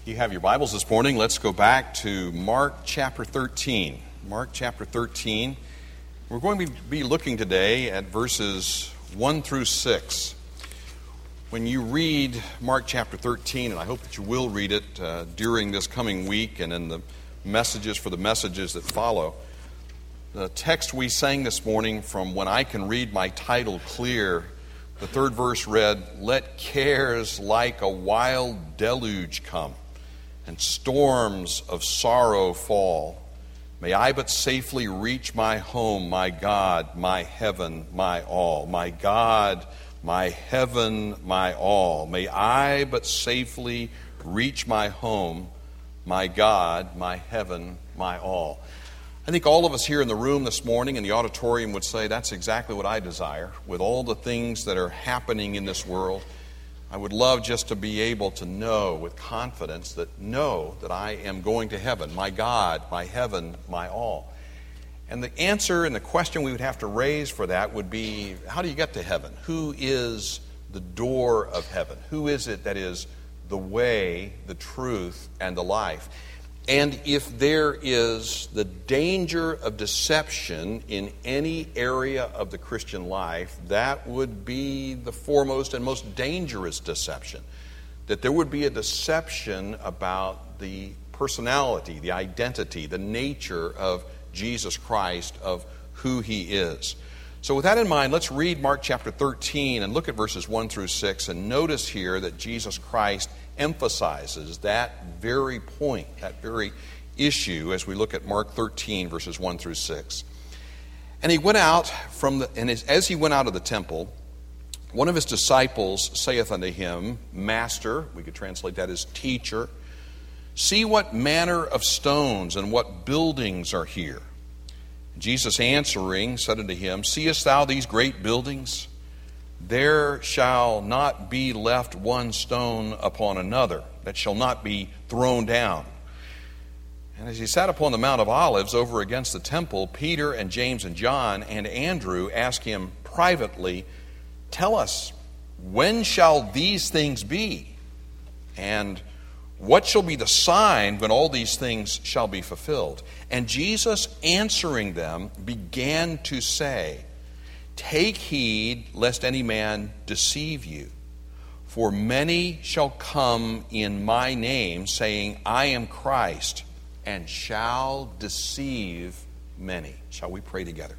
You have your Bibles this morning. Let's go back to Mark chapter 13. Mark chapter 13. We're going to be looking today at verses 1 through 6. When you read Mark chapter 13, and I hope that you will read it during this coming week and in the messages that follow, the text we sang this morning from When I Can Read My Title Clear, the third verse read, "Let cares like a wild deluge come, and storms of sorrow fall. May I but safely reach my home, my God, my heaven, my all. My God, my heaven, my all. May I but safely reach my home, my God, my heaven, my all." I think all of us here in the room this morning in the auditorium would say that's exactly what I desire. With all the things that are happening in this world, I would love just to be able to know with confidence that I am going to heaven, my God, my heaven, my all. And the answer and the question we would have to raise for that would be, how do you get to heaven? Who is the door of heaven? Who is it that is the way, the truth, and the life? And if there is the danger of deception in any area of the Christian life, that would be the foremost and most dangerous deception. That there would be a deception about the personality, the identity, the nature of Jesus Christ, of who He is. So with that in mind, let's read Mark chapter 13 and look at verses 1 through 6 and notice here that Jesus Christ emphasizes that very point, that very issue as we look at Mark 13 verses 1 through 6. And he went out as he went out of the temple, one of his disciples saith unto him, Master, we could translate that as teacher, see what manner of stones and what buildings are here. Jesus answering said unto him, Seest thou these great buildings? There shall not be left one stone upon another, that shall not be thrown down. And as he sat upon the Mount of Olives over against the temple, Peter and James and John and Andrew asked him privately, Tell us, when shall these things be? And what shall be the sign when all these things shall be fulfilled? And Jesus answering them began to say, Take heed lest any man deceive you. For many shall come in my name, saying, I am Christ, and shall deceive many. Shall we pray together?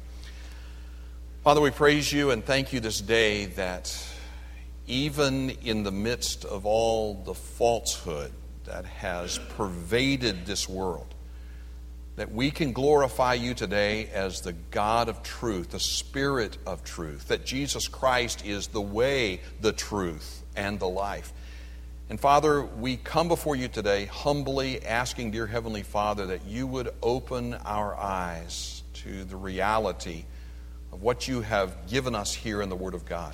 Father, we praise you and thank you this day that even in the midst of all the falsehood that has pervaded this world, that we can glorify you today as the God of truth, the Spirit of truth, that Jesus Christ is the way, the truth, and the life. And Father, we come before you today humbly asking, dear Heavenly Father, that you would open our eyes to the reality of what you have given us here in the Word of God.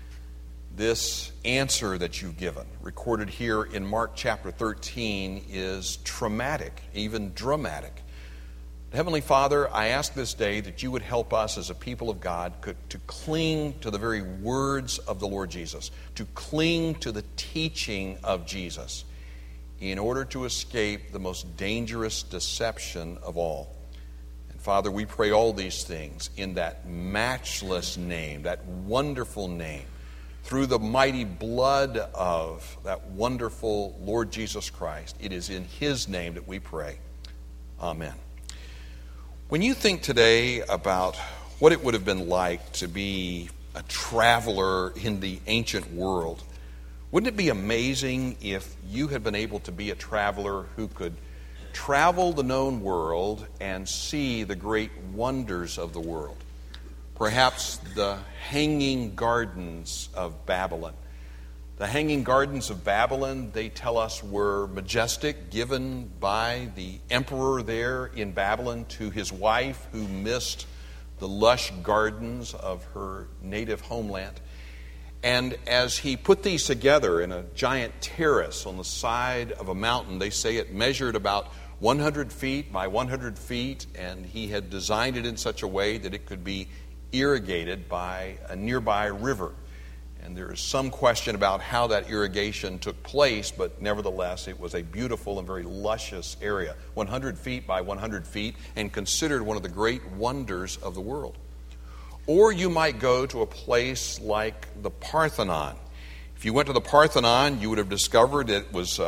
This answer that you've given, recorded here in Mark chapter 13, is traumatic, even dramatic. Heavenly Father, I ask this day that you would help us as a people of God to cling to the very words of the Lord Jesus, to cling to the teaching of Jesus in order to escape the most dangerous deception of all. And Father, we pray all these things in that matchless name, that wonderful name, through the mighty blood of that wonderful Lord Jesus Christ. It is in His name that we pray. Amen. When you think today about what it would have been like to be a traveler in the ancient world, wouldn't it be amazing if you had been able to be a traveler who could travel the known world and see the great wonders of the world? Perhaps the Hanging Gardens of Babylon. The Hanging Gardens of Babylon, they tell us, were majestic, given by the emperor there in Babylon to his wife who missed the lush gardens of her native homeland. And as he put these together in a giant terrace on the side of a mountain, they say it measured about 100 feet by 100 feet, and he had designed it in such a way that it could be irrigated by a nearby river. And there is some question about how that irrigation took place, but nevertheless, it was a beautiful and very luscious area, 100 feet by 100 feet, and considered one of the great wonders of the world. Or you might go to a place like the Parthenon. If you went to the Parthenon, you would have discovered it was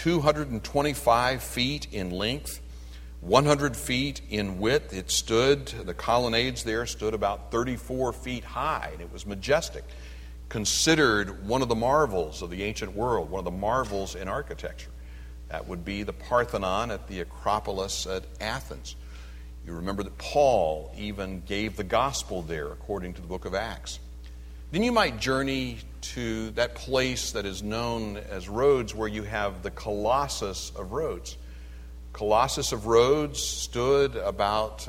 225 feet in length, 100 feet in width. It stood, the colonnades there stood about 34 feet high, and it was majestic. Considered one of the marvels of the ancient world, one of the marvels in architecture. That would be the Parthenon at the Acropolis at Athens. You remember that Paul even gave the gospel there, according to the book of Acts. Then you might journey to that place that is known as Rhodes, where you have the Colossus of Rhodes. Colossus of Rhodes stood about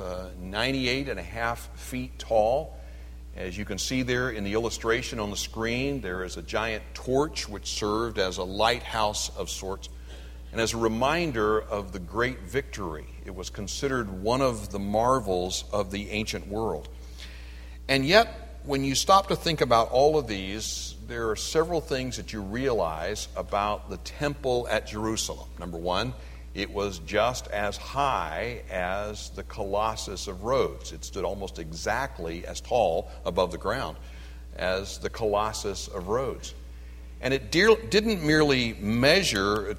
98.5 feet tall. As you can see there in the illustration on the screen, there is a giant torch which served as a lighthouse of sorts. And as a reminder of the great victory, it was considered one of the marvels of the ancient world. And yet, when you stop to think about all of these, there are several things that you realize about the temple at Jerusalem. Number one, it was just as high as the Colossus of Rhodes. It stood almost exactly as tall above the ground as the Colossus of Rhodes. And it didn't merely measure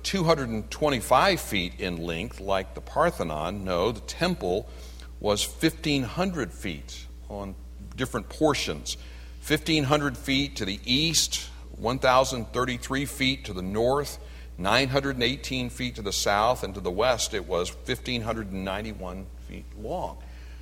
225 feet in length like the Parthenon. No, the temple was 1,500 feet on different portions. 1,500 feet to the east, 1,033 feet to the north, 918 feet to the south, and to the west it was 1,591 feet long.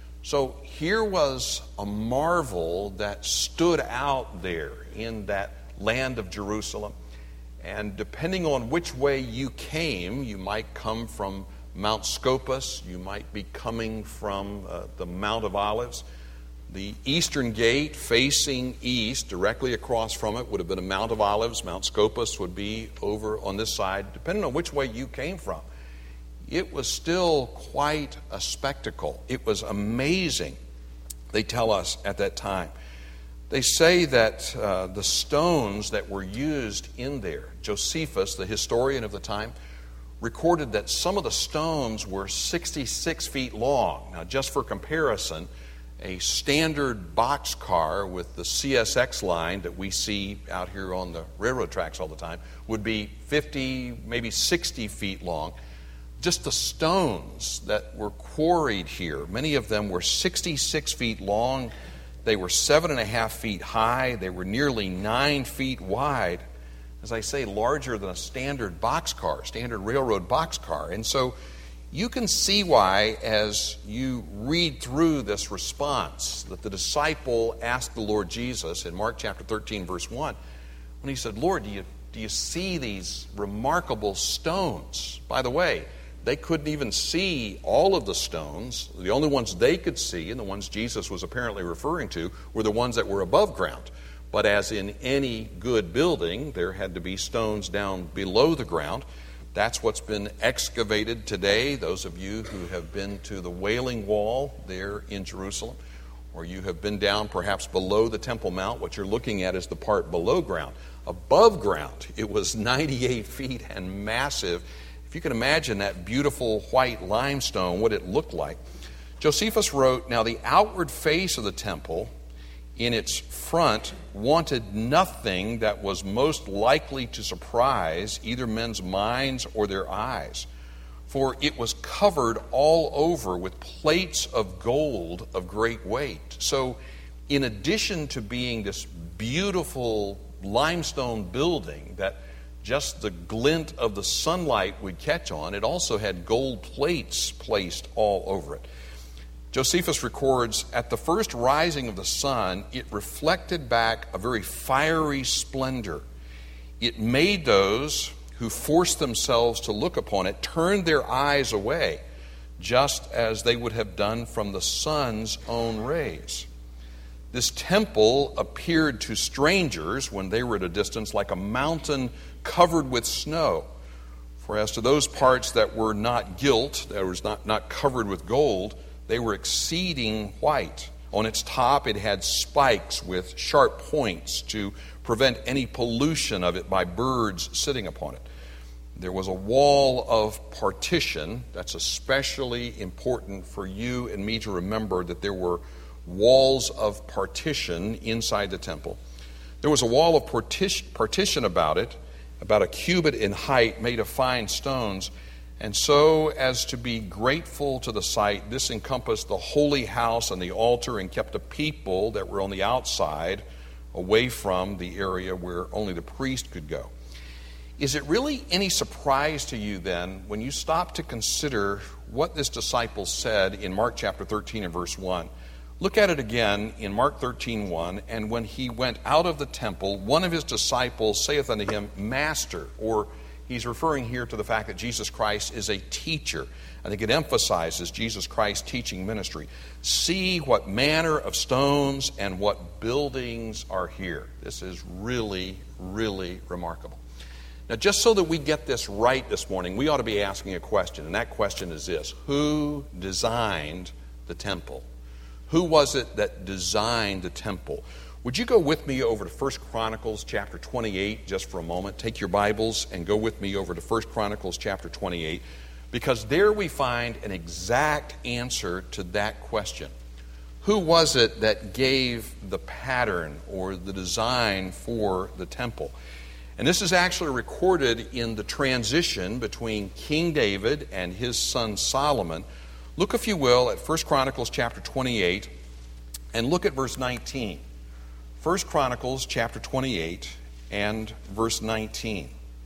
So here was a marvel that stood out there in that land of Jerusalem. And depending on which way you came, you might come from Mount Scopus, you might be coming from the Mount of Olives. The eastern gate facing east, directly across from it, would have been a Mount of Olives. Mount Scopus would be over on this side, depending on which way you came from. It was still quite a spectacle. It was amazing, they tell us at that time. They say that the stones that were used in there, Josephus, the historian of the time, recorded that some of the stones were 66 feet long. Now, just for comparison, a standard boxcar with the CSX line that we see out here on the railroad tracks all the time would be 50, maybe 60 feet long. Just the stones that were quarried here, many of them were 66 feet long. They were 7.5 feet high. They were nearly 9 feet wide. As I say, larger than a standard boxcar, standard railroad boxcar. And so you can see why, as you read through this response, that the disciple asked the Lord Jesus in Mark chapter 13, verse 1, when he said, Lord, do you see these remarkable stones? By the way, they couldn't even see all of the stones. The only ones they could see, and the ones Jesus was apparently referring to, were the ones that were above ground. But as in any good building, there had to be stones down below the ground. That's what's been excavated today. Those of you who have been to the Wailing Wall there in Jerusalem, or you have been down perhaps below the Temple Mount, what you're looking at is the part below ground. Above ground, it was 98 feet and massive. If you can imagine that beautiful white limestone, what it looked like. Josephus wrote, now the outward face of the temple in its front wanted nothing that was most likely to surprise either men's minds or their eyes, for it was covered all over with plates of gold of great weight. So in addition to being this beautiful limestone building that just the glint of the sunlight would catch on, it also had gold plates placed all over it. Josephus records, at the first rising of the sun, it reflected back a very fiery splendor. It made those who forced themselves to look upon it turn their eyes away, just as they would have done from the sun's own rays. This temple appeared to strangers when they were at a distance like a mountain covered with snow. For as to those parts that were not gilt, that was not covered with gold, they were exceeding white, On its top, it had spikes with sharp points to prevent any pollution of it by birds sitting upon it. There was a wall of partition. That's especially important for you and me to remember, that there were walls of partition inside the temple. There was a wall of partition about it, about a cubit in height, made of fine stones. And so as to be grateful to the site, this encompassed the holy house and the altar, and kept the people that were on the outside away from the area where only the priest could go. Is it really any surprise to you then, when you stop to consider what this disciple said in Mark chapter 13 and verse 1? Look at it again in Mark 13:1. And when he went out of the temple, one of his disciples saith unto him, Master, or he's referring here to the fact that Jesus Christ is a teacher. I think it emphasizes Jesus Christ's teaching ministry. See what manner of stones and what buildings are here. This is really, really remarkable. Now, just so that we get this right this morning, we ought to be asking a question, and that question is this: who designed the temple? Who was it that designed the temple? Would you go with me over to 1 Chronicles chapter 28 just for a moment? Take your Bibles and go with me over to 1 Chronicles chapter 28, because there we find an exact answer to that question. Who was it that gave the pattern or the design for the temple? And this is actually recorded in the transition between King David and his son Solomon. Look, if you will, at 1 Chronicles chapter 28 and look at verse 19. 1 Chronicles chapter 28 and verse 19.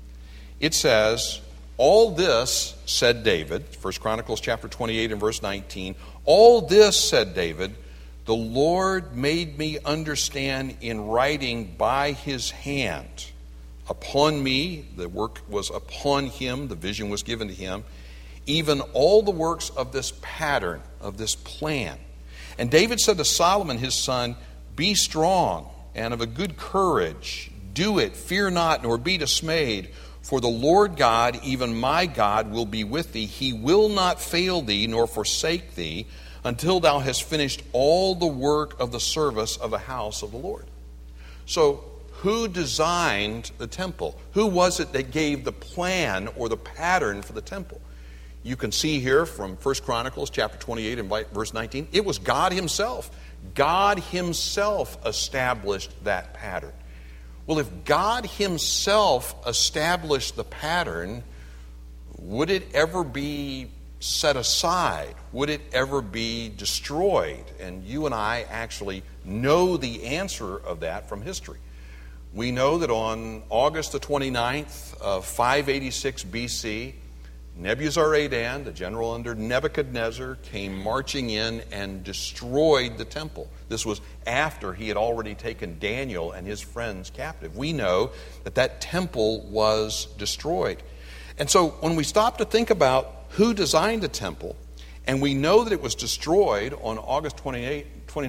It says, All this, said David, 1 Chronicles chapter 28 and verse 19, All this, said David, the Lord made me understand in writing by his hand. Upon me, the work was upon him, the vision was given to him, even all the works of this pattern, of this plan. And David said to Solomon his son, Be strong and of a good courage. Do it, fear not, nor be dismayed. For the Lord God, even my God, will be with thee. He will not fail thee, nor forsake thee, until thou hast finished all the work of the service of the house of the Lord. So, who designed the temple? Who was it that gave the plan or the pattern for the temple? You can see here from 1 Chronicles chapter 28 and verse 19, it was God himself. God himself established that pattern. Well, if God himself established the pattern, would it ever be set aside? Would it ever be destroyed? And you and I actually know the answer of that from history. We know that on August the 29th of 586 BC, Nebuzaradan, the general under Nebuchadnezzar, came marching in and destroyed the temple. This was after he had already taken Daniel and his friends captive. We know that that temple was destroyed. And so when we stop to think about who designed the temple, and we know that it was destroyed on August 29th,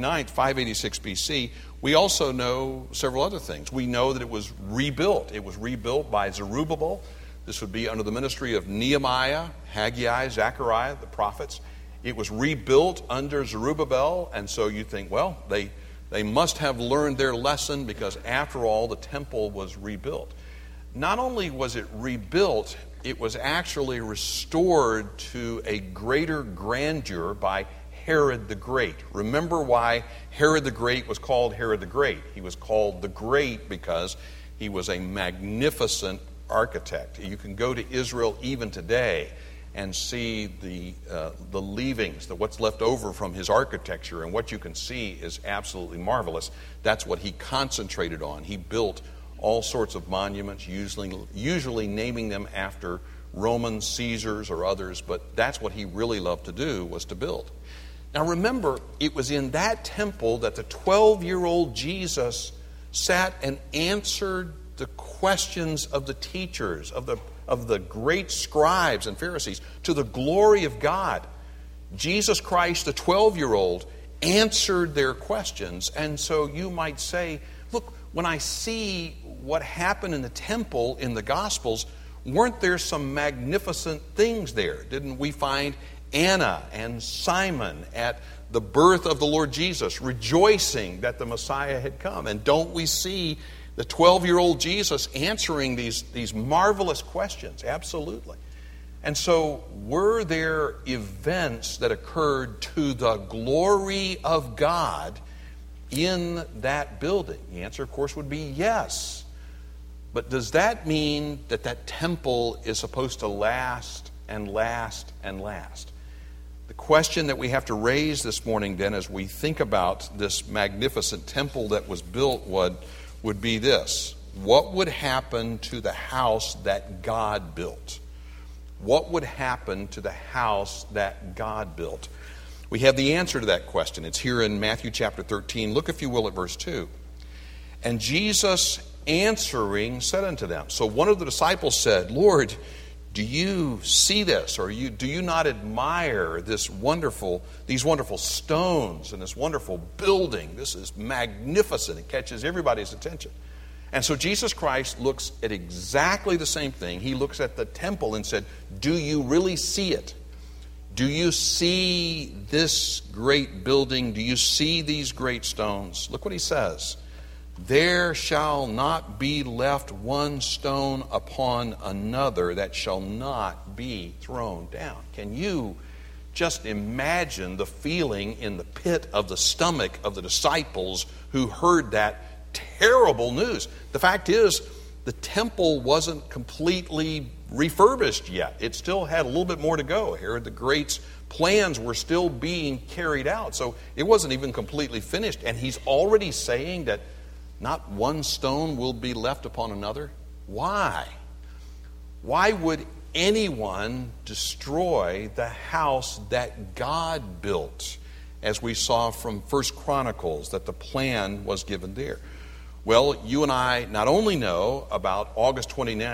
586 BC, we also know several other things. We know that it was rebuilt. It was rebuilt by Zerubbabel. This would be under the ministry of Nehemiah, Haggai, Zechariah, the prophets. It was rebuilt under Zerubbabel, and so you think, well, they must have learned their lesson, because after all, the temple was rebuilt. Not only was it rebuilt, it was actually restored to a greater grandeur by Herod the Great. Remember why Herod the Great was called Herod the Great. He was called the Great because he was a magnificent architect. You can go to Israel even today and see the leavings, what's left over from his architecture, and what you can see is absolutely marvelous. That's what he concentrated on. He built all sorts of monuments, usually naming them after Roman Caesars or others, but that's what he really loved to do, was to build. Now remember, it was in that temple that the 12-year-old Jesus sat and answered the questions of the teachers, of the great scribes and Pharisees, to the glory of God. Jesus Christ, the 12-year-old, answered their questions. And so you might say, look, when I see what happened in the temple in the Gospels, weren't there some magnificent things there? Didn't we find Anna and Simon at the birth of the Lord Jesus, rejoicing that the Messiah had come. And don't we see the 12-year-old Jesus answering these marvelous questions? Absolutely. And so, were there events that occurred to the glory of God in that building? The answer, of course, would be yes. But does that mean that that temple is supposed to last and last and last? The question that we have to raise this morning then as we think about this magnificent temple that was built would be this. What would happen to the house that God built? What would happen to the house that God built? We have the answer to that question. It's here in Matthew chapter 13. Look, if you will, at verse 2. And Jesus answering said unto them. So one of the disciples said, Lord, do you see this? Or do you not admire these wonderful stones and this wonderful building? This is magnificent. It catches everybody's attention. And so Jesus Christ looks at exactly the same thing. He looks at the temple and said, do you really see it? Do you see this great building? Do you see these great stones? Look what he says. There shall not be left one stone upon another that shall not be thrown down. Can you just imagine the feeling in the pit of the stomach of the disciples who heard that terrible news? The fact is, the temple wasn't completely refurbished yet. It still had a little bit more to go. Herod the Great's plans were still being carried out. So it wasn't even completely finished. And he's already saying that not one stone will be left upon another. Why? Why would anyone destroy the house that God built? As we saw from 1 Chronicles, that the plan was given there. Well, you and I not only know about August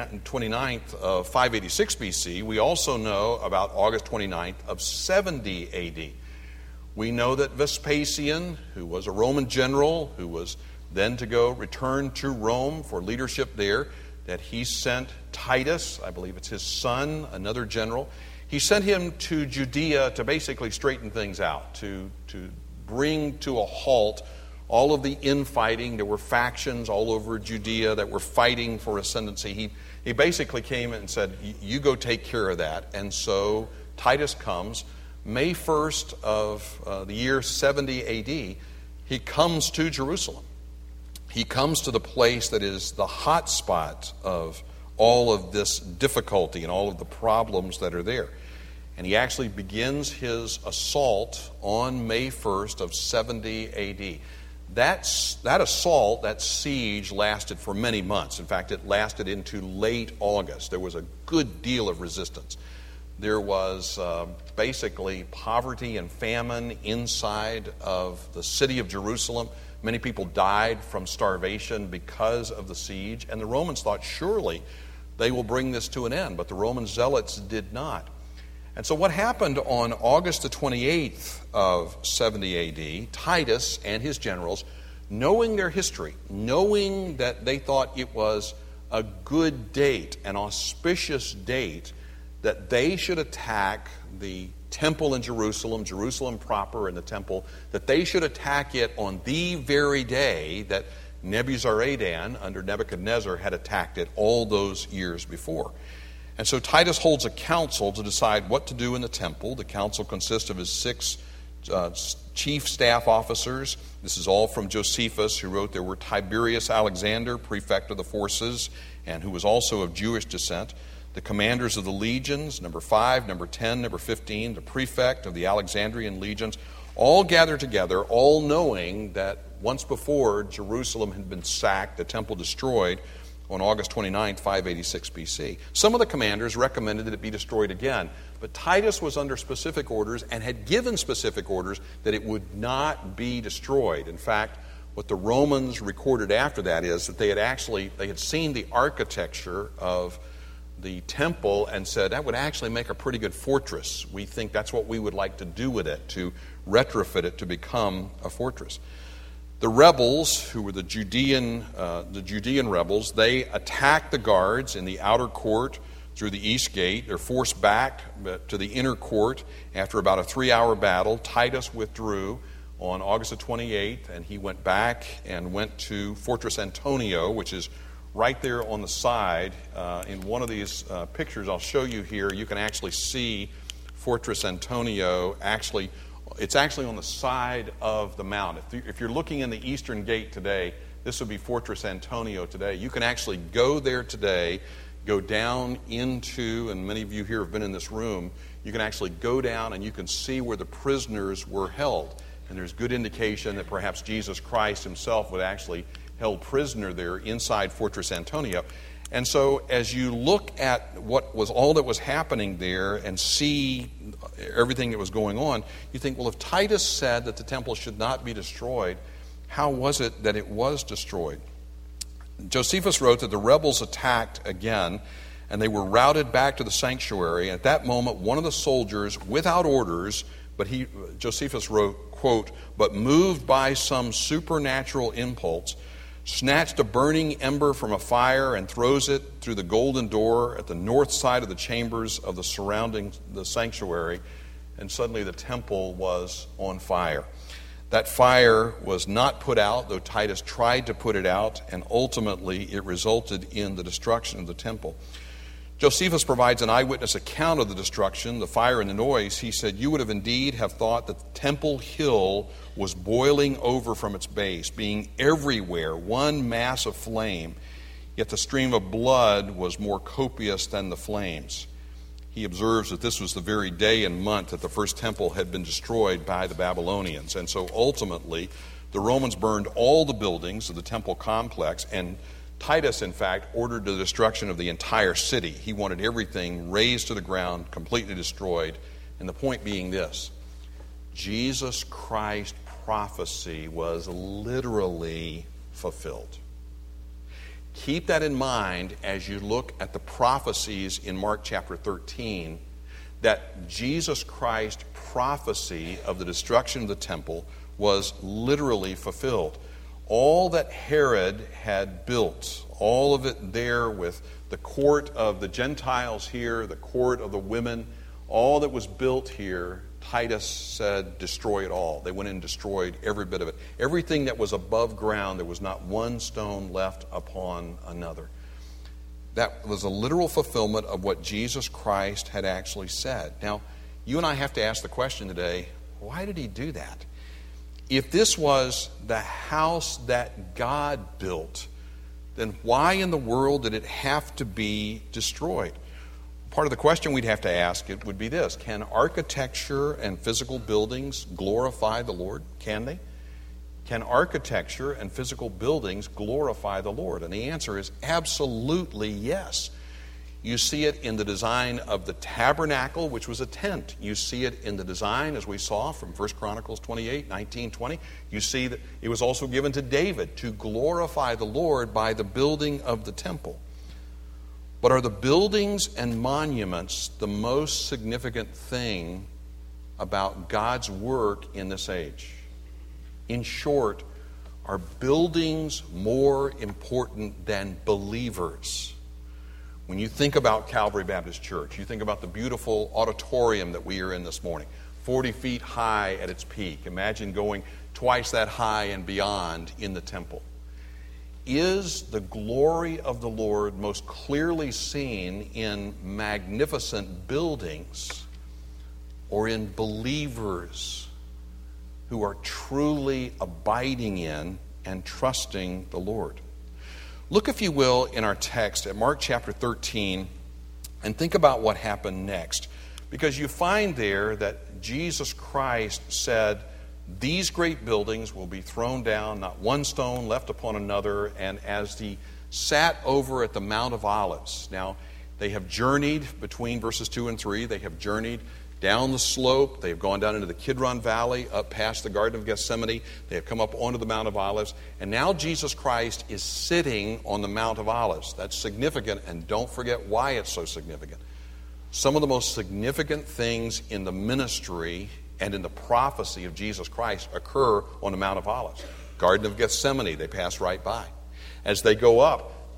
29th of 586 BC, we also know about August 29th of 70 AD. We know that Vespasian, who was a Roman general, who was then to return to Rome for leadership there, that he sent Titus, I believe it's his son, another general. He sent him to Judea to basically straighten things out, to bring to a halt all of the infighting. There were factions all over Judea that were fighting for ascendancy. He basically came and said, you go take care of that. And so Titus comes, May 1st of the year 70 AD, he comes to Jerusalem. He comes to the place that is the hot spot of all of this difficulty and all of the problems that are there. And he actually begins his assault on May 1st of 70 AD. That assault, that siege, lasted for many months. In fact, it lasted into late August. There was a good deal of resistance. There was basically poverty and famine inside of the city of Jerusalem. Many people died from starvation because of the siege, and the Romans thought surely they will bring this to an end, but the Roman zealots did not. And so what happened on August the 28th of 70 AD, Titus and his generals, knowing their history, knowing that they thought it was a good date, an auspicious date, that they should attack the temple in Jerusalem, Jerusalem proper and the temple, that they should attack it on the very day that Nebuzaradan under Nebuchadnezzar had attacked it all those years before. And so Titus holds a council to decide what to do in the temple. The council consists of his 6 chief staff officers. This is all from Josephus, who wrote there were Tiberius Alexander, prefect of the forces, and who was also of Jewish descent. The commanders of the legions, number 5, number 10, number 15, the prefect of the Alexandrian legions, all gathered together, all knowing that once before Jerusalem had been sacked, the temple destroyed on August 29, 586 BC. Some of the commanders recommended that it be destroyed again, but Titus was under specific orders and had given specific orders that it would not be destroyed. In fact, what the Romans recorded after that is that they had seen the architecture of the temple and said, that would actually make a pretty good fortress. We think that's what we would like to do with it, to retrofit it to become a fortress. The rebels, who were the Judean rebels, they attacked the guards in the outer court through the east gate. They're forced back to the inner court after about a 3-hour battle. Titus withdrew on August the 28th, and he went back and went to Fortress Antonio, which is right there on the side. In one of these pictures I'll show you here, you can actually see Fortress Antonio. It's actually on the side of the mount. If you're looking in the eastern gate today, this would be Fortress Antonio today. You can actually go there today, go down into, and many of you here have been in this room, you can actually go down and you can see where the prisoners were held. And there's good indication that perhaps Jesus Christ himself was actually held prisoner there inside Fortress Antonio. And so as you look at what was all that was happening there and see everything that was going on, you think, well, if Titus said that the temple should not be destroyed, how was it that it was destroyed? Josephus wrote that the rebels attacked again, and they were routed back to the sanctuary. At that moment, one of the soldiers, without orders, Josephus wrote, quote, "but moved by some supernatural impulse, snatched a burning ember from a fire and throws it through the golden door at the north side of the chambers of the surrounding the sanctuary, and suddenly the temple was on fire." That fire was not put out, though Titus tried to put it out, and ultimately it resulted in the destruction of the temple. Josephus provides an eyewitness account of the destruction, the fire and the noise. He said, "You would have indeed have thought that the temple hill was boiling over from its base, being everywhere one mass of flame, yet the stream of blood was more copious than the flames." He observes that this was the very day and month that the first temple had been destroyed by the Babylonians. And so ultimately, the Romans burned all the buildings of the temple complex, and Titus, in fact, ordered the destruction of the entire city. He wanted everything razed to the ground, completely destroyed. And the point being this: Jesus Christ's prophecy was literally fulfilled. Keep that in mind as you look at the prophecies in Mark chapter 13, that Jesus Christ's prophecy of the destruction of the temple was literally fulfilled. All that Herod had built, all of it there with the court of the Gentiles here, the court of the women, all that was built here, Titus said, destroy it all. They went in and destroyed every bit of it. Everything that was above ground, there was not one stone left upon another. That was a literal fulfillment of what Jesus Christ had actually said. Now, you and I have to ask the question today, why did he do that? If this was the house that God built, then why in the world did it have to be destroyed? Part of the question we'd have to ask it would be this: can architecture and physical buildings glorify the Lord? Can they? Can architecture and physical buildings glorify the Lord? And the answer is absolutely yes. You see it in the design of the tabernacle, which was a tent. You see it in the design, as we saw from 1 Chronicles 28, 19, 20. You see that it was also given to David to glorify the Lord by the building of the temple. But are the buildings and monuments the most significant thing about God's work in this age? In short, are buildings more important than believers? When you think about Calvary Baptist Church, you think about the beautiful auditorium that we are in this morning, 40 feet high at its peak. Imagine going twice that high and beyond in the temple. Is the glory of the Lord most clearly seen in magnificent buildings or in believers who are truly abiding in and trusting the Lord? Look, if you will, in our text at Mark chapter 13 and think about what happened next. Because you find there that Jesus Christ said, these great buildings will be thrown down, not one stone left upon another. And as he sat over at the Mount of Olives, now they have journeyed between verses 2 and 3, they have journeyed down the slope. They have gone down into the Kidron Valley, up past the Garden of Gethsemane. They have come up onto the Mount of Olives. And now Jesus Christ is sitting on the Mount of Olives. That's significant, and don't forget why it's so significant. Some of the most significant things in the ministry and in the prophecy of Jesus Christ occur on the Mount of Olives. Garden of Gethsemane, they pass right by. As they go up,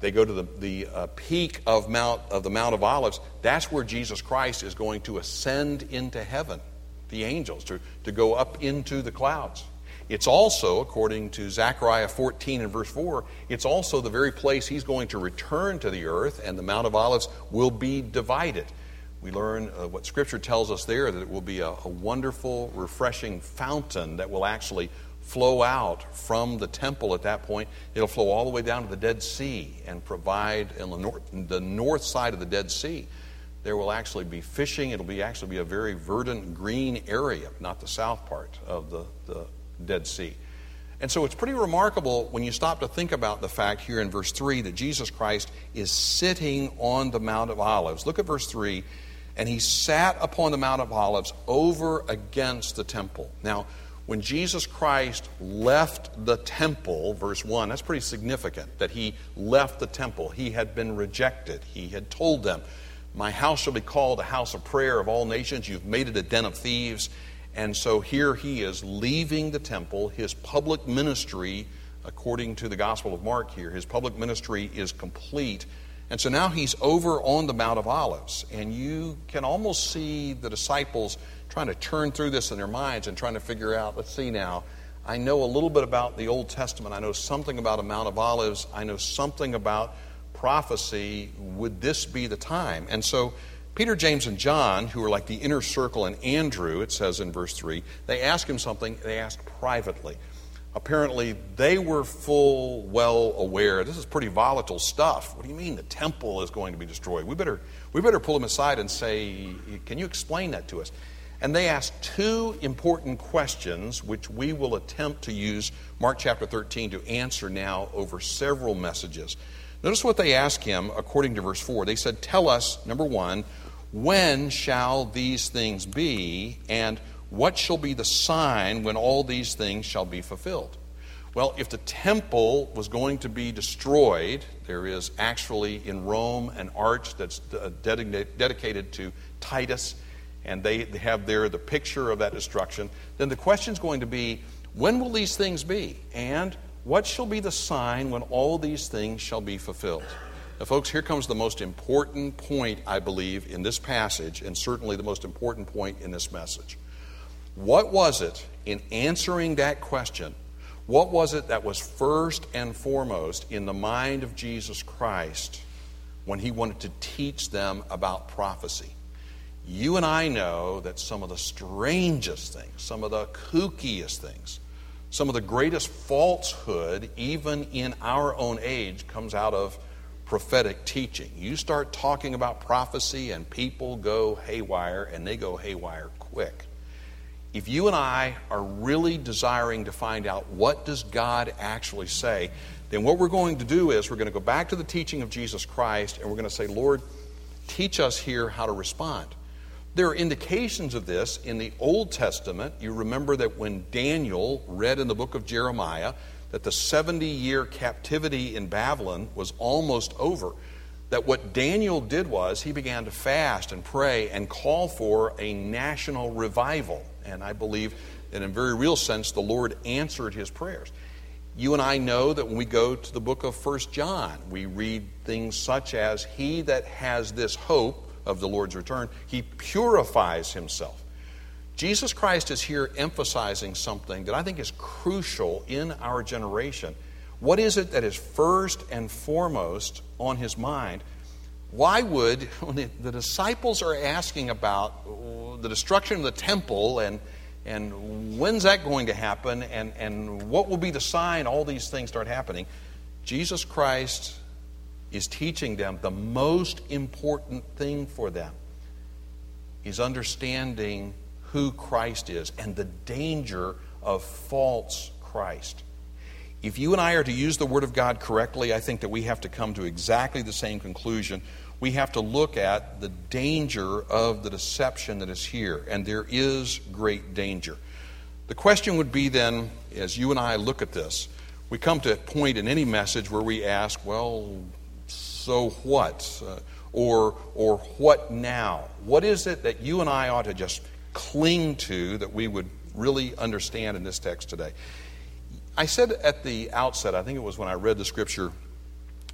they go to the peak of the Mount of Olives. That's where Jesus Christ is going to ascend into heaven, the angels, to go up into the clouds. It's also, according to Zechariah 14 and verse 4, it's also the very place he's going to return to the earth, and the Mount of Olives will be divided. We learn what Scripture tells us there, that it will be a wonderful, refreshing fountain that will actually flow out from the temple at that point. It'll flow all the way down to the Dead Sea and provide in the north side of the Dead Sea. There will actually be fishing. It'll actually be a very verdant green area, not the south part of the Dead Sea. And so it's pretty remarkable when you stop to think about the fact here in verse 3 that Jesus Christ is sitting on the Mount of Olives. Look at verse 3. And he sat upon the Mount of Olives over against the temple. Now, when Jesus Christ left the temple, verse 1, that's pretty significant that he left the temple. He had been rejected. He had told them, "My house shall be called a house of prayer of all nations. You've made it a den of thieves." And so here he is leaving the temple. His public ministry, according to the Gospel of Mark here, his public ministry is complete. And so now he's over on the Mount of Olives. And you can almost see the disciples trying to turn through this in their minds and trying to figure out, let's see now, I know a little bit about the Old Testament. I know something about a Mount of Olives. I know something about prophecy. Would this be the time? And so Peter, James, and John, who are like the inner circle, and Andrew, it says in verse 3, they ask him something. They ask privately. Apparently, they were full well aware. This is pretty volatile stuff. What do you mean the temple is going to be destroyed? We better pull them aside and say, can you explain that to us? And they asked two important questions, which we will attempt to use Mark chapter 13 to answer now over several messages. Notice what they asked him according to verse 4. They said, tell us, number one, when shall these things be, and what shall be the sign when all these things shall be fulfilled? Well, if the temple was going to be destroyed, there is actually in Rome an arch that's dedicated to Titus, and they have there the picture of that destruction. Then the question is going to be, when will these things be? And what shall be the sign when all these things shall be fulfilled? Now, folks, here comes the most important point, I believe, in this passage, and certainly the most important point in this message. What was it in answering that question? What was it that was first and foremost in the mind of Jesus Christ when he wanted to teach them about prophecy? You and I know that some of the strangest things, some of the kookiest things, some of the greatest falsehood, even in our own age, comes out of prophetic teaching. You start talking about prophecy and people go haywire, and they go haywire quick. If you and I are really desiring to find out what does God actually say, then what we're going to do is we're going to go back to the teaching of Jesus Christ, and we're going to say, Lord, teach us here how to respond. There are indications of this in the Old Testament. You remember that when Daniel read in the book of Jeremiah that the 70-year captivity in Babylon was almost over, that what Daniel did was he began to fast and pray and call for a national revival. And I believe that in a very real sense the Lord answered his prayers. You and I know that when we go to the book of 1 John, we read things such as, he that has this hope of the Lord's return, he purifies himself. Jesus Christ is here emphasizing something that I think is crucial in our generation. What is it that is first and foremost on his mind? Why would, when the disciples are asking about the destruction of the temple and when's that going to happen and what will be the sign all these things start happening, Jesus Christ is teaching them the most important thing for them is understanding who Christ is and the danger of false Christ. If you and I are to use the Word of God correctly, I think that we have to come to exactly the same conclusion. We have to look at the danger of the deception that is here, and there is great danger. The question would be then, as you and I look at this, we come to a point in any message where we ask, well, so what? Or what now? What is it that you and I ought to just cling to that we would really understand in this text today? I said at the outset, I think it was when I read the scripture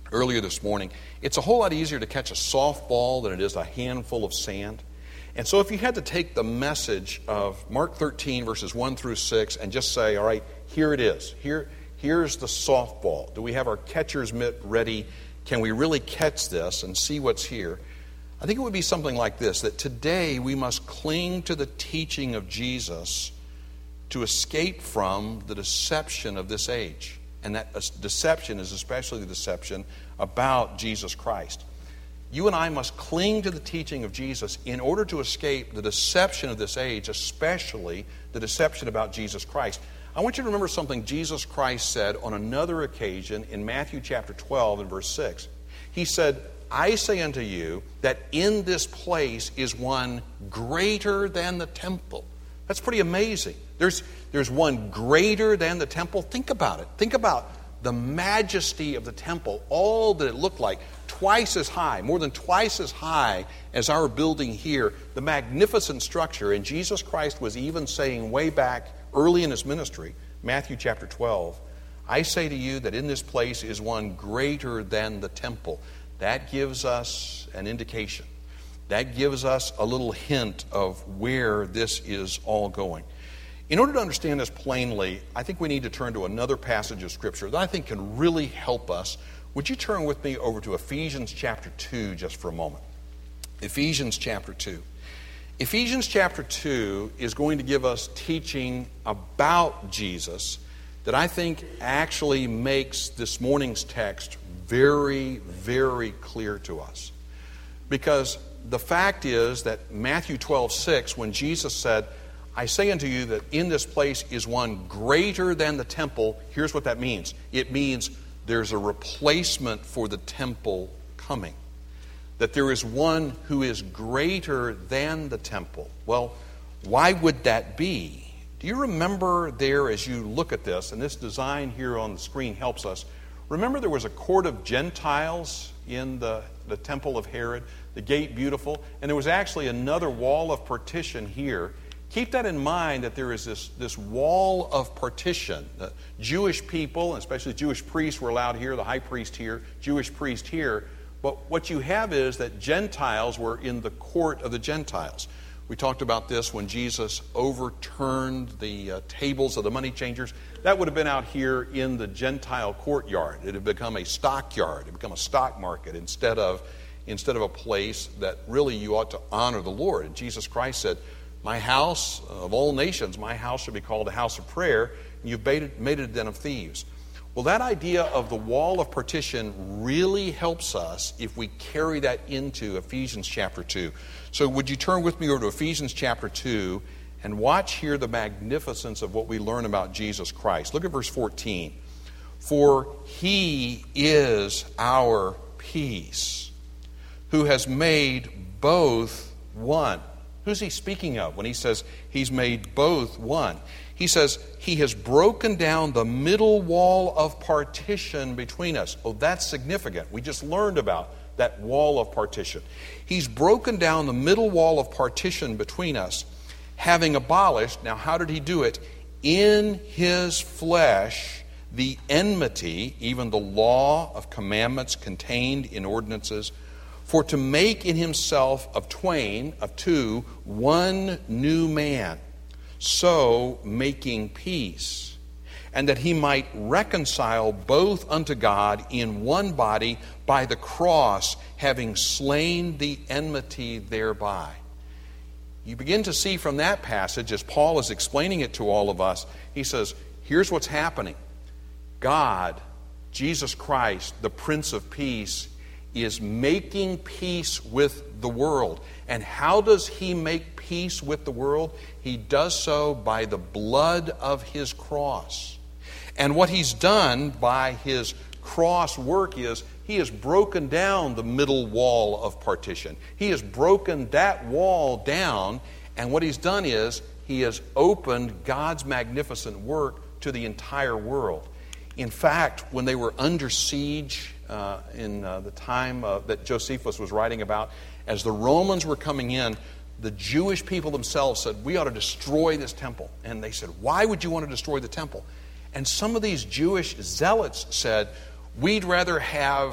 earlier this morning, it's a whole lot easier to catch a softball than it is a handful of sand. And so if you had to take the message of Mark 13, verses 1 through 6, and just say, all right, here it is. Here's the softball. Do we have our catcher's mitt ready? Can we really catch this and see what's here? I think it would be something like this, that today we must cling to the teaching of Jesus to escape from the deception of this age. And that deception is especially the deception about Jesus Christ. You and I must cling to the teaching of Jesus in order to escape the deception of this age, especially the deception about Jesus Christ. I want you to remember something Jesus Christ said on another occasion in Matthew chapter 12 and verse 6. He said, I say unto you that in this place is one greater than the temple. That's pretty amazing. There's one greater than the temple. Think about it. Think about the majesty of the temple, all that it looked like, twice as high, more than twice as high as our building here, the magnificent structure. And Jesus Christ was even saying way back early in his ministry, Matthew chapter 12, I say to you that in this place is one greater than the temple. That gives us an indication. That gives us a little hint of where this is all going. In order to understand this plainly, I think we need to turn to another passage of Scripture that I think can really help us. Would you turn with me over to Ephesians chapter 2 just for a moment? Ephesians chapter 2. Ephesians chapter 2 is going to give us teaching about Jesus that I think actually makes this morning's text very, very clear to us. Because the fact is that Matthew 12:6, when Jesus said, I say unto you that in this place is one greater than the temple, here's what that means. It means there's a replacement for the temple coming. That there is one who is greater than the temple. Well, why would that be? Do you remember there as you look at this, and this design here on the screen helps us, remember there was a court of Gentiles in the temple of Herod, the gate beautiful, and there was actually another wall of partition here. Keep that in mind that there is this wall of partition. Jewish people, especially Jewish priests, were allowed here, the high priest here, Jewish priest here. But what you have is that Gentiles were in the court of the Gentiles. We talked about this when Jesus overturned the tables of the money changers. That would have been out here in the Gentile courtyard. It had become a stockyard. It had become a stock market instead of a place that really you ought to honor the Lord. And Jesus Christ said, my house of all nations, my house should be called a house of prayer, and you've made it a den of thieves. Well, that idea of the wall of partition really helps us if we carry that into Ephesians chapter 2. So would you turn with me over to Ephesians chapter 2 and watch here the magnificence of what we learn about Jesus Christ. Look at verse 14. For he is our peace, who has made both one. Who's he speaking of when he says he's made both one? He says he has broken down the middle wall of partition between us. Oh, that's significant. We just learned about that wall of partition. He's broken down the middle wall of partition between us, having abolished, now how did he do it? In his flesh, the enmity, even the law of commandments contained in ordinances, for to make in himself of two, one new man, so making peace, and that he might reconcile both unto God in one body by the cross, having slain the enmity thereby. You begin to see from that passage, as Paul is explaining it to all of us, he says, here's what's happening. God, Jesus Christ, the Prince of Peace, is making peace with the world. And how does he make peace with the world? He does so by the blood of his cross. And what he's done by his cross work is he has broken down the middle wall of partition. He has broken that wall down, and what he's done is he has opened God's magnificent work to the entire world. In fact, when they were under siege in the time that Josephus was writing about, as the Romans were coming in, the Jewish people themselves said, we ought to destroy this temple. And they said, why would you want to destroy the temple? And some of these Jewish zealots said, we'd rather have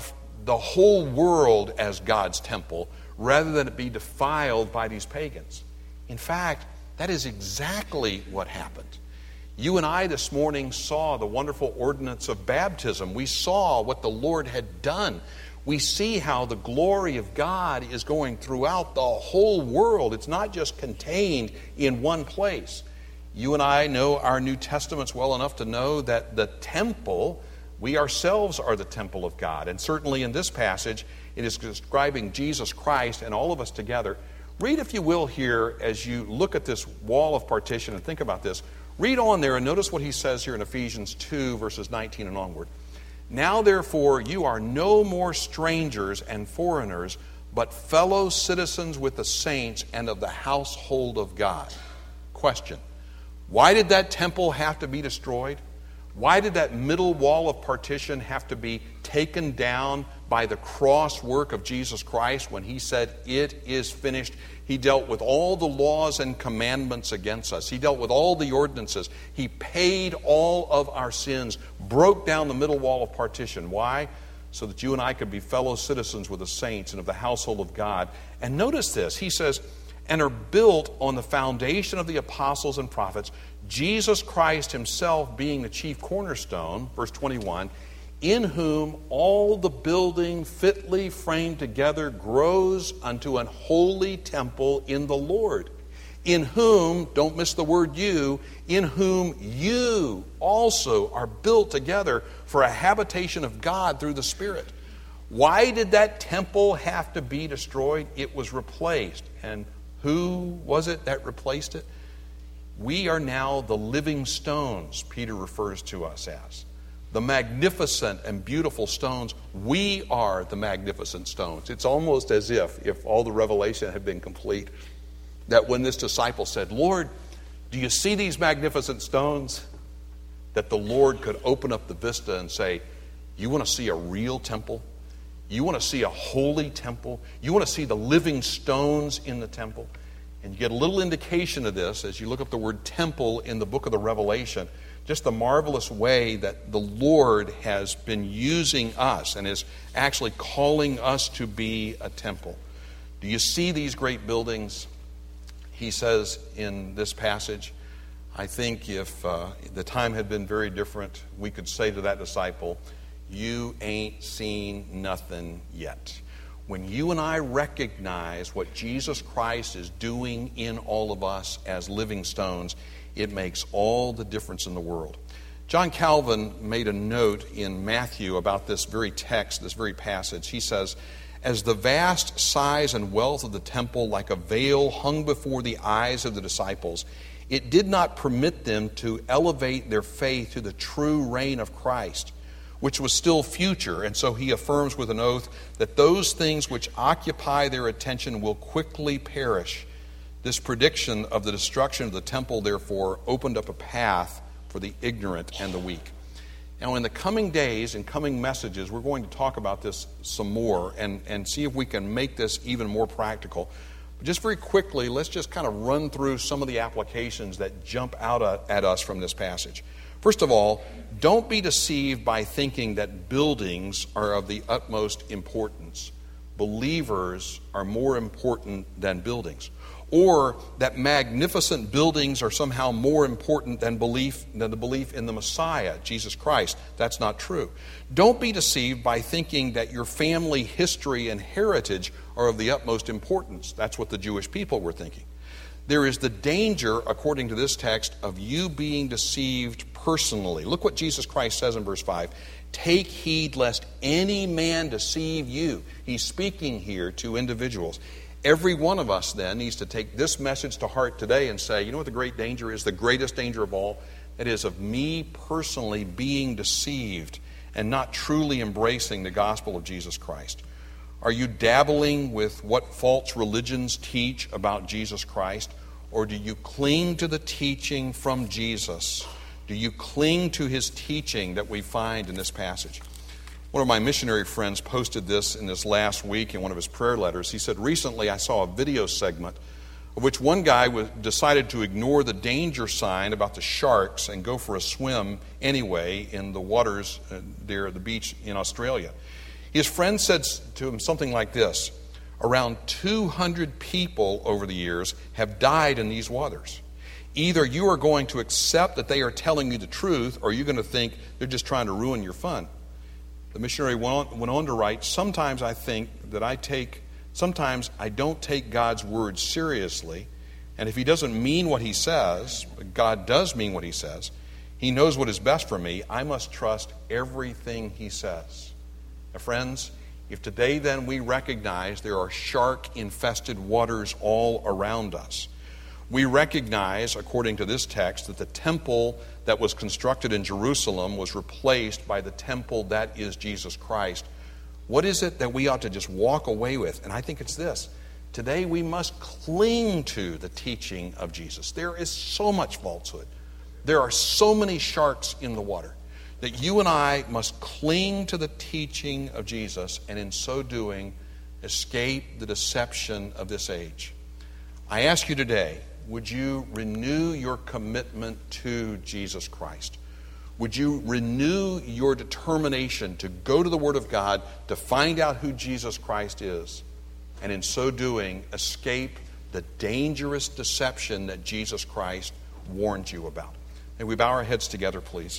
the whole world as God's temple rather than it be defiled by these pagans. In fact, that is exactly what happened. You and I this morning saw the wonderful ordinance of baptism. We saw what the Lord had done. We see how the glory of God is going throughout the whole world. It's not just contained in one place. You and I know our New Testaments well enough to know that the temple, we ourselves are the temple of God. And certainly in this passage, it is describing Jesus Christ and all of us together. Read, if you will, here as you look at this wall of partition and think about this. Read on there and notice what he says here in Ephesians 2, verses 19 and onward. Now, therefore, you are no more strangers and foreigners, but fellow citizens with the saints and of the household of God. Question: why did that temple have to be destroyed? Why did that middle wall of partition have to be taken down by the cross work of Jesus Christ when he said, "It is finished"? He dealt with all the laws and commandments against us. He dealt with all the ordinances. He paid all of our sins, broke down the middle wall of partition. Why? So that you and I could be fellow citizens with the saints and of the household of God. And notice this. He says, and are built on the foundation of the apostles and prophets, Jesus Christ himself being the chief cornerstone, verse 21, in whom all the building fitly framed together grows unto an holy temple in the Lord, in whom, don't miss the word you, in whom you also are built together for a habitation of God through the Spirit. Why did that temple have to be destroyed? It was replaced. And who was it that replaced it? We are now the living stones, Peter refers to us as. The magnificent and beautiful stones, we are the magnificent stones. It's almost as if all the revelation had been complete, that when this disciple said, "Lord, do you see these magnificent stones?" that the Lord could open up the vista and say, "You want to see a real temple? You want to see a holy temple? You want to see the living stones in the temple?" And you get a little indication of this as you look up the word temple in the book of the Revelation. Just the marvelous way that the Lord has been using us and is actually calling us to be a temple. Do you see these great buildings? He says in this passage, I think if the time had been very different, we could say to that disciple, "You ain't seen nothing yet." When you and I recognize what Jesus Christ is doing in all of us as living stones, it makes all the difference in the world. John Calvin made a note in Matthew about this very text, this very passage. He says, "As the vast size and wealth of the temple like a veil hung before the eyes of the disciples, it did not permit them to elevate their faith to the true reign of Christ, which was still future." And so he affirms with an oath that those things which occupy their attention will quickly perish. This prediction of the destruction of the temple, therefore, opened up a path for the ignorant and the weak. Now, in the coming days and coming messages, we're going to talk about this some more and see if we can make this even more practical. But just very quickly, let's just kind of run through some of the applications that jump out at us from this passage. First of all, don't be deceived by thinking that buildings are of the utmost importance. Believers are more important than buildings. Or that magnificent buildings are somehow more important than the belief in the Messiah, Jesus Christ. That's not true. Don't be deceived by thinking that your family history and heritage are of the utmost importance. That's what the Jewish people were thinking. There is the danger, according to this text, of you being deceived personally. Look what Jesus Christ says in verse 5. "Take heed lest any man deceive you." He's speaking here to individuals. Every one of us then needs to take this message to heart today and say, you know what the great danger is? The greatest danger of all? It is of me personally being deceived and not truly embracing the gospel of Jesus Christ. Are you dabbling with what false religions teach about Jesus Christ? Or do you cling to the teaching from Jesus? Do you cling to his teaching that we find in this passage? One of my missionary friends posted this in this last week in one of his prayer letters. He said, "Recently I saw a video segment of which one guy decided to ignore the danger sign about the sharks and go for a swim anyway in the waters near the beach in Australia. His friend said to him something like this: around 200 people over the years have died in these waters. Either you are going to accept that they are telling you the truth, or you're going to think they're just trying to ruin your fun. The missionary went on to write, sometimes I don't take God's word seriously, and if he doesn't mean what he says, God does mean what he says, he knows what is best for me, I must trust everything he says. Now, friends, if today then we recognize there are shark-infested waters all around us, we recognize, according to this text, that the temple that was constructed in Jerusalem was replaced by the temple that is Jesus Christ. What is it that we ought to just walk away with? And I think it's this. Today we must cling to the teaching of Jesus. There is so much falsehood. There are so many sharks in the water that you and I must cling to the teaching of Jesus, and in so doing, escape the deception of this age. I ask you today, would you renew your commitment to Jesus Christ? Would you renew your determination to go to the Word of God, to find out who Jesus Christ is, and in so doing, escape the dangerous deception that Jesus Christ warned you about? May we bow our heads together, please.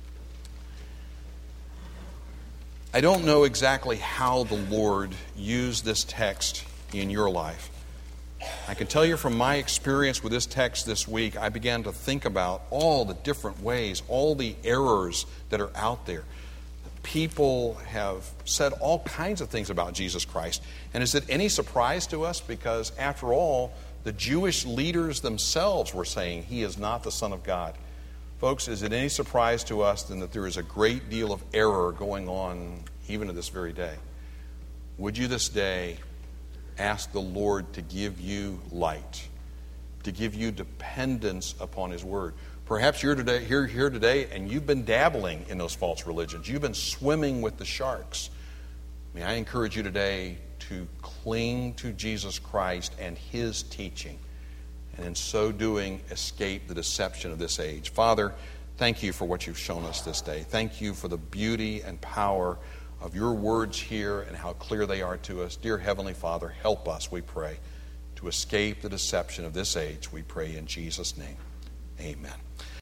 I don't know exactly how the Lord used this text in your life. I can tell you from my experience with this text this week, I began to think about all the different ways, all the errors that are out there. People have said all kinds of things about Jesus Christ. And is it any surprise to us? Because after all, the Jewish leaders themselves were saying he is not the Son of God. Folks, is it any surprise to us then that there is a great deal of error going on even to this very day? Would you this day ask the Lord to give you light, to give you dependence upon His Word? Perhaps you're here today and you've been dabbling in those false religions. You've been swimming with the sharks. May I encourage you today to cling to Jesus Christ and His teaching, and in so doing, escape the deception of this age. Father, thank you for what you've shown us this day. Thank you for the beauty and power of your words here and how clear they are to us. Dear Heavenly Father, help us, we pray, to escape the deception of this age. We pray in Jesus' name. Amen.